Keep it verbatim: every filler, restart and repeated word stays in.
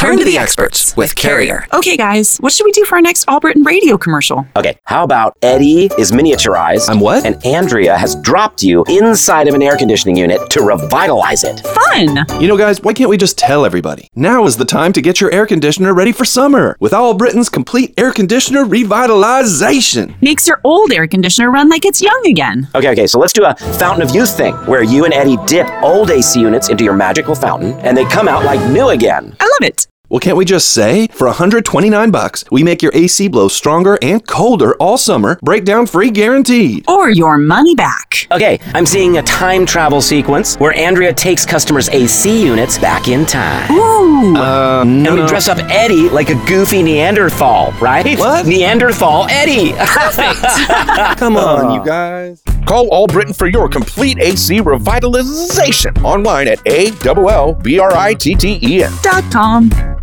Turn to the experts with Carrier. Okay, guys, what should we do for our next Allbritton radio commercial? Okay, how about Eddie is miniaturized? I'm what? And Andrea has dropped you inside of an air conditioning unit to revitalize it. Fun! You know, guys, why can't we just tell everybody? Now is the time to get your air conditioner ready for summer with Allbritton's complete air conditioner revitalization. Makes your old air conditioner run like it's young again. Okay, okay, so let's do a Fountain of Youth thing, where you and Eddie dip old A C units into your magical fountain, and they come out like new again. I love it. Well, can't we just say, for one hundred twenty-nine bucks, we make your A C blow stronger and colder all summer, breakdown free guaranteed. Or your money back. Okay, I'm seeing a time travel sequence where Andrea takes customers' A C units back in time. Ooh. Uh, no, And we no. dress up Eddie like a goofy Neanderthal, right? What? Neanderthal Eddie. Come on, you guys. Call Allbritton for your complete A C revitalization online at A L L B R I T T E N. Dot com.